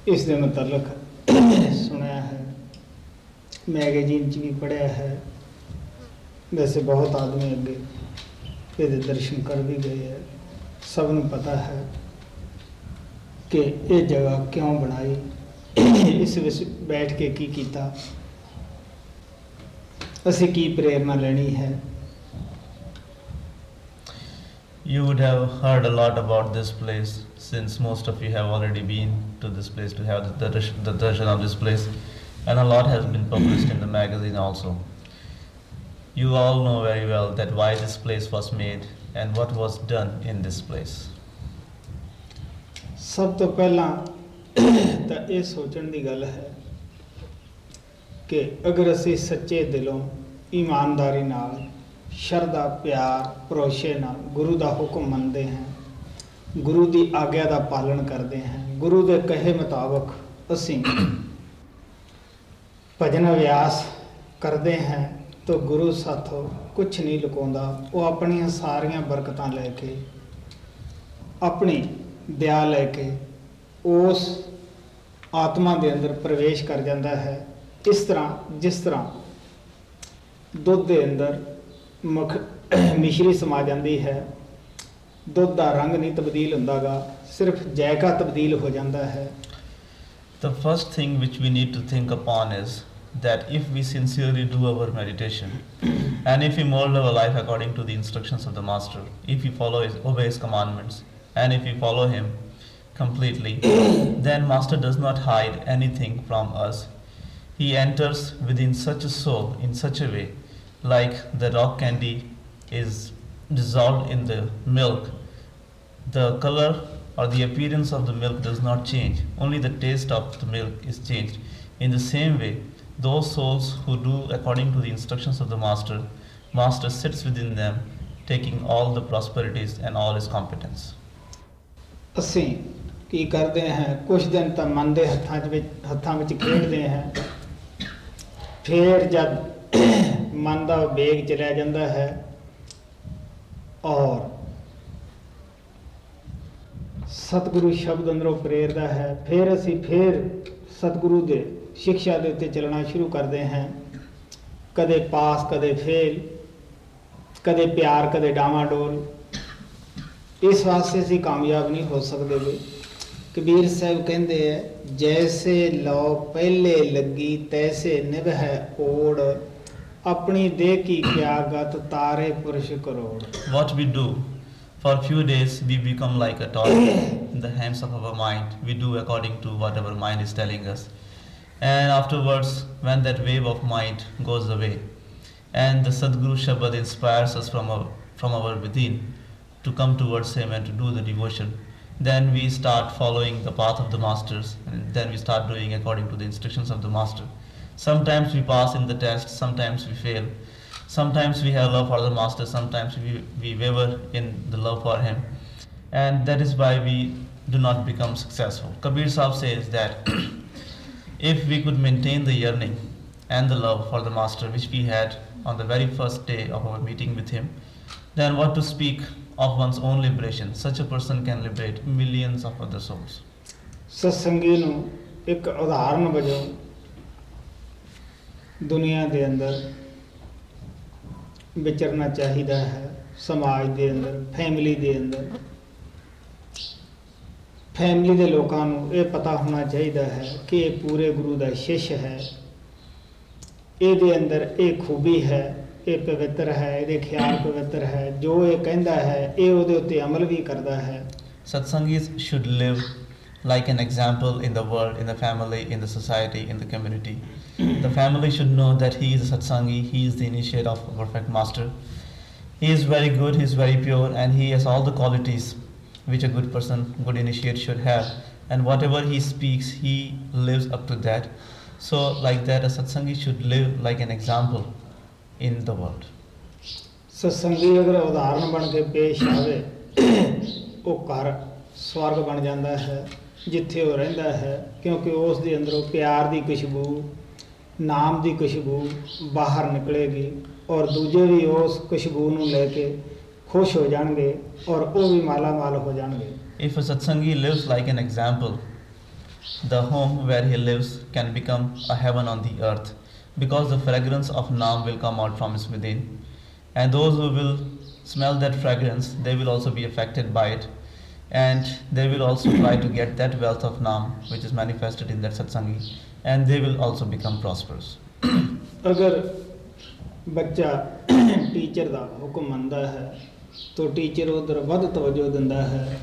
इस दे मुतल्लक सुनिया है, मैगजीन च भी पढ़िया है। वैसे बहुत आदमी अगे ये दर्शन कर भी गए है। सबनों पता है कि ये जगह क्यों बनाई, इस विच बैठ के की कीता, असी की प्रेरणा लेनी है। You would have heard a lot about this place, since most of you have already been to this place to have the darshan of this place, and a lot has been published in the magazine also. You all know very well that why this place was made and what was done in this place. सब तो पहला तो ये सोचने की गल है कि अगर असी सच्चे दिलों ईमानदारी नाल शरदा प्यार भरोसे नाल गुरु का हुक्म मनते हैं, गुरु की आग्ञा का पालन करते हैं, गुरु के कहे मुताबक असी भजन अभ्यास करते हैं, तो गुरु साथों कुछ नहीं लुकाउंदा। वो अपनी सारियां बरकतां लैके अपनी दया लैके उस आत्मा के अंदर प्रवेश कर जाता है। इस तरह जिस तरह दुध के अंदर मिश्री समा जाती है, दुध का रंग नहीं तब्दील होंदागा, सिर्फ जायका तब्दील हो जाता है। The first thing which we need to think upon is that if we sincerely do our meditation and if we mold our life according to the instructions of the Master, if we obey his commandments, and if we follow him completely, then Master does not hide anything from us. He enters within such a soul in such a way, like the rock candy is dissolved in the milk. The color or the appearance of the milk does not change, only the taste of the milk is changed. In the same way, those souls who do according to the instructions of the Master sits within them, taking all the prosperities and all his competence. असी की करते हैं, कुछ दिन तो मन के हत्थां विच खेडते हैं, फिर जब मन का वेग चलिया जाता है और सतगुरु शब्द अंदरों प्रेरदा है, फिर असी फिर सतगुरु दे शिक्षा के उत्ते चलना शुरू करते हैं। कदे पास कदे फेल, कदे प्यार कदे डावाडोल। इस वास्ते असी कामयाब नहीं हो सकते। भी कबीर साहब कहते हैं, जैसे लौ पहले लगी तैसे निभ है ओड़, अपनी देह की क्या गत तारे पुरुष crore. What we do, for a few days we become like a toy in the hands of our mind. We do according to what our mind is telling us. And afterwards, when that wave of mind goes away and the Sadguru Shabad inspires us from our within to come towards him and to do the devotion, then we start following the path of the Masters, and then we start doing according to the instructions of the Master. Sometimes we pass in the test, sometimes we fail, sometimes we have love for the Master, sometimes we waver in the love for him, and that is why we do not become successful. Kabir Sahib says that if we could maintain the yearning and the love for the Master which we had on the very first day of our meeting with him, then what to speak of one's own liberation? Such a person can liberate millions of other souls. सत्संगी नूं एक उदाहरण वजों दुनिया दे अंदर विचरना चाहिदा है। समाज दे अंदर, family दे अंदर, फैमिली दे लोकां नूं ये पता होना चाहिदा है कि ये पूरे गुरु दा शिष्य है, ये अंदर ये खूबी है, ये पवित्र है, ये ख्याल पवित्र है, जो ये कहता है ये उहदे उत्ते अमल भी करता है। Satsangis should live like an example in the world, in the family, in the society, in the community. The family should know that he is a Satsangi, he is the initiate of a perfect Master. He is very good, he is very pure, and he has all the qualities which a good person, good initiate should have. And whatever he speaks, he lives up to that. So like that, a Satsangi should live like an example in the world. सत्संगी अगर उदाहरण बन के पेश आवे, वो घर स्वर्ग बन जाता है जिथे वो रहिंदा है, क्योंकि उस दे अंदरों प्यार की खुशबू, नाम की खुशबू बाहर निकलेगी और दूजे भी उस खुशबू नूं लेके खुश हो जाएंगे और वो भी माला माल हो जाएंगे। If a Satsangi lives like an example the home where he lives can become a heaven on the earth, because the fragrance of Naam will come out from his within. And those who will smell that fragrance, they will also be affected by it. And they will also try to get that wealth of Naam which is manifested in that satsangi, and they will also become prosperous. अगर बच्चा teacher ਦਾ ਹੁਕਮ ਮੰਨਦਾ ਹੈ तो teacher उधर ਵੱਧ ਤਵੱਜੋ ਦਿੰਦਾ ਹੈ।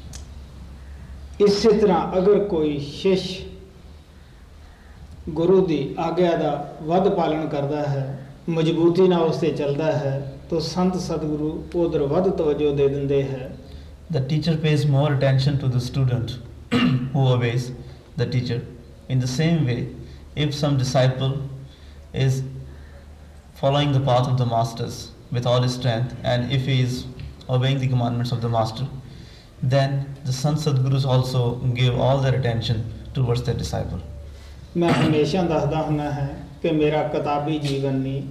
ਇਸੇ ਤਰ੍ਹਾਂ ਅਗਰ ਕੋਈ शिष्य गुरु ਦੀ ਆਗਿਆ ਦਾ ਵੱਧ ਪਾਲਣ ਕਰਦਾ ਹੈ, ਮਜ਼ਬੂਤੀ ਨਾਲ ਉਸ ਤੇ ਚੱਲਦਾ ਹੈ, तो संत सतगुरु उधर ਵੱਧ ਤਵੱਜੋ ਦੇ ਦਿੰਦੇ ਹੈ। The teacher pays more attention to the student who obeys the teacher. In the same way, if some disciple is following the path of the masters with all his strength, and if he is obeying the commandments of the master, then the Sant Sadgurus also give all their attention towards their disciple. मैं हमेशा दसदा हुंदा है कि मेरा किताबी जीवन नहीं,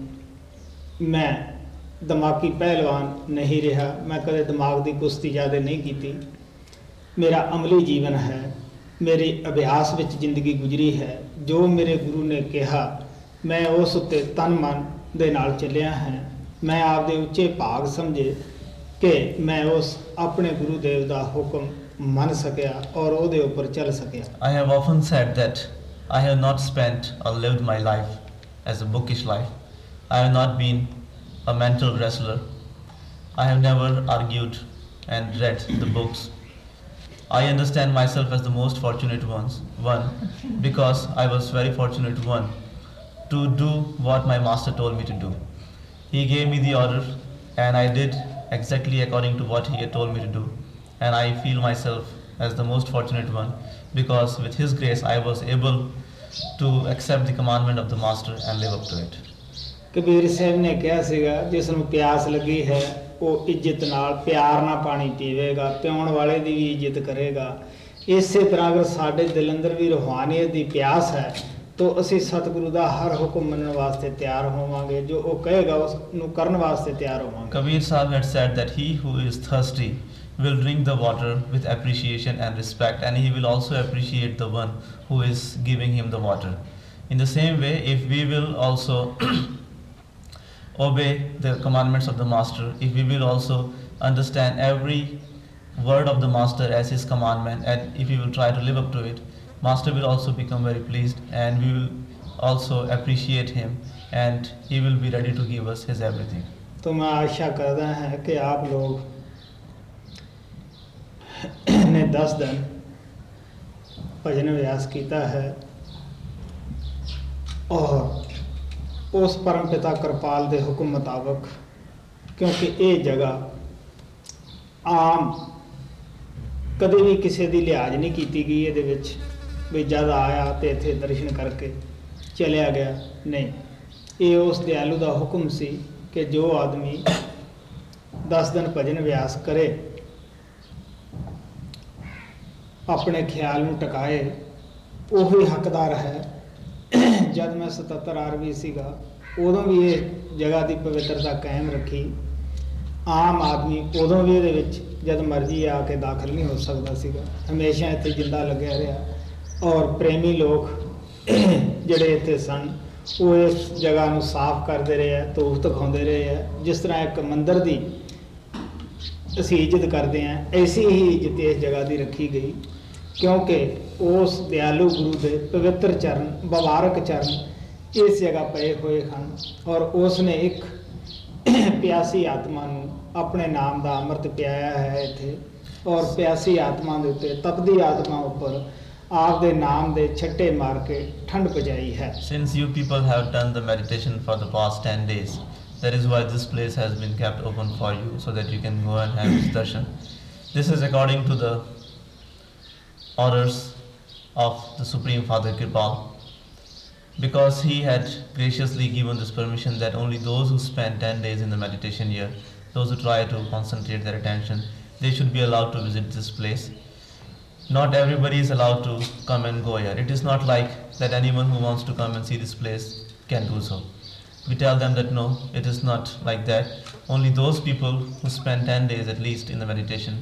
मैं दिमागी पहलवान नहीं रहा, मैं कदे दिमाग की कुश्ती ज़्यादा नहीं की। मेरा अमली जीवन है, मेरी अभ्यास विच जिंदगी गुजरी है। जो मेरे गुरु ने कहा मैं उस उत्ते तन मन दे नाल चलिया है। मैं आपदे उच्चे भाग समझे कि मैं उस अपने गुरुदेव का हुक्म मन सकिया और उहदे उपर चल सकिया। I have often said that I have not spent or lived my life as a bookish life. I have not been a mental wrestler. I have never argued and read the books. I understand myself as the most fortunate one, because I was very fortunate one to do what my master told me to do. He gave me the order and I did exactly according to what he had told me to do. And I feel myself as the most fortunate one, because with his grace I was able to accept the commandment of the master and live up to it. Kabir साहब ने कहा सीगा जिस नूं प्यास लगी है वो इज्जत नाल प्यार नाल पानी पीवेगा, पिउण वाले दी भी इज्जत करेगा। इसे तरह अगर साडे दिल अंदर भी रूहानियत दी प्यास है तो असी सतगुरु दा हर हुक्म मनण वास्ते तैयार होवांगे, जो वो कहेगा उस नूं करन वास्ते तैयार होवांगे। Kabir Sahib had said that he who is thirsty will drink the water with appreciation and respect, and he will also appreciate the one who is giving him the water. In the same way, if we will also obey the commandments of the master, if we will also understand every word of the master as his commandment, and if we will try to live up to it, master will also become very pleased, and we will also appreciate him, and he will be ready to give us his everything. तो मैं आशा करता है कि आप लोग ने 10 दिन भजन अभ्यास किया है और उस परम पिता कृपाल के हुक्म मुताबक, क्योंकि ये जगह आम कदे भी किसी की लिहाज नहीं की गई, ये भी जद आया तो इत्थे दर्शन करके चलिया गया नहीं। ये उस दयालु का हुक्म सी कि जो आदमी 10 दिन भजन अभ्यास करे, अपने ख्याल में टकाए, वही हकदार है। जब मैं 77 आरवी सीगा उदों भी ये जगह की पवित्रता कायम रखी। आम आदमी उदों भी ये जब मर्जी आके दाखिल नहीं हो सकता सीगा, हमेशा इत्थे जिंदा लग्या रहा। और प्रेमी लोग जिहड़े इत्थे सन वो इस जगह नूं साफ करते रहे हैं, धूफ दिखाते रहे हैं। जिस तरह एक मंदिर की असीं इज्जत करते हैं, ऐसी ही इज्जत इस जगह की रखी गई, क्योंकि उस दयालु गुरु के पवित्र चरण, बवारक चरण इस जगह पे हुए हैं। और उसने एक प्यासी आत्मा नूं अपने नाम का अमृत पियाया है इत्थे, और प्यासी आत्मा के उत्ते, तपदी आत्मा उपर आपदे नाम दे छट्टे मार के ठंड पजाई है। Since you people have done the meditation for the past 10 days, that is why this place has been kept open for you, so that you can go and have this darshan. This is according to the orders of the Supreme Father Kirpal, because he had graciously given this permission that only those who spend 10 days in the meditation here, those who try to concentrate their attention, they should be allowed to visit this place. Not everybody is allowed to come and go here. It is not like that anyone who wants to come and see this place can do so. We tell them that no, it is not like that. Only those people who spend 10 days at least in the meditation,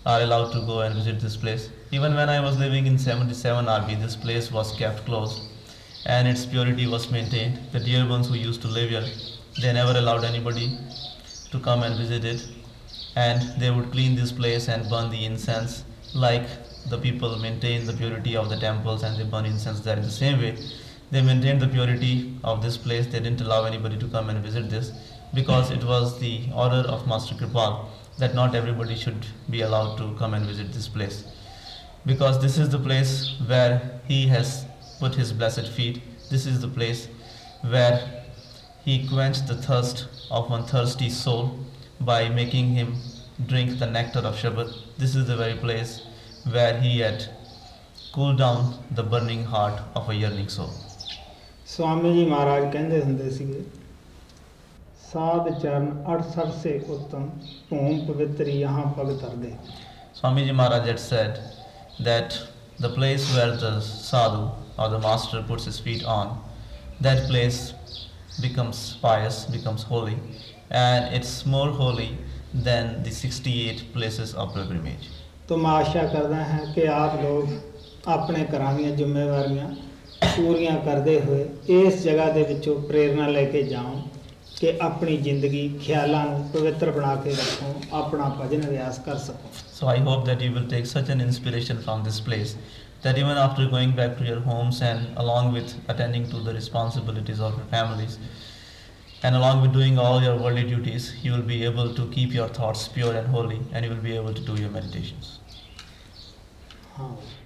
are allowed to go and visit this place. Even when I was living in 77 RB, this place was kept closed and its purity was maintained. The dear ones who used to live here, they never allowed anybody to come and visit it, and they would clean this place and burn the incense like the people maintain the purity of the temples and they burn incense there. In the same way, they maintained the purity of this place. They didn't allow anybody to come and visit this because it was the order of Master Kripal that not everybody should be allowed to come and visit this place, because this is the place where he has put his blessed feet. This is the place where he quenched the thirst of one thirsty soul by making him drink the nectar of Shabad. This is the very place where he had cooled down the burning heart of a yearning soul. Swami ji महाराज कहते ਹੁੰਦੇ ਸੀਗੇ साध चरण 68 से उत्तम धूम पवित्र यहाँ पग धर दे. Swamiji Maharaj had said that the place where the sadhu or the master puts his feet on, that place becomes pious, becomes holy, and it's more holy than the 68 places of pilgrimage. तो मैं आशा करता ਹਾਂ कि आप लोग ਆਪਣੇ ਘਰਾਂ ਦੀਆਂ ਜ਼ਿੰਮੇਵਾਰੀਆਂ ਪੂਰੀਆਂ ਕਰਦੇ ਹੋਏ ਇਸ ਜਗ੍ਹਾ ਦੇ ਵਿੱਚੋਂ ਪ੍ਰੇਰਣਾ ਲੈ ਕੇ ਜਾਓ ਕਿ ਆਪਣੀ ਜ਼ਿੰਦਗੀ ਖਿਆਲਾਂ ਨੂੰ ਪਵਿੱਤਰ ਬਣਾ ਕੇ ਰੱਖੋ, ਆਪਣਾ ਭਜਨ ਅਭਿਆਸ ਕਰ ਸਕੋ. So I hope that you will take such an inspiration from this place that even after going back to your homes and along with attending to the responsibilities of your families and along with doing all your worldly duties, you will be able to keep your thoughts pure and holy, and you will be able to do your meditations. हाँ.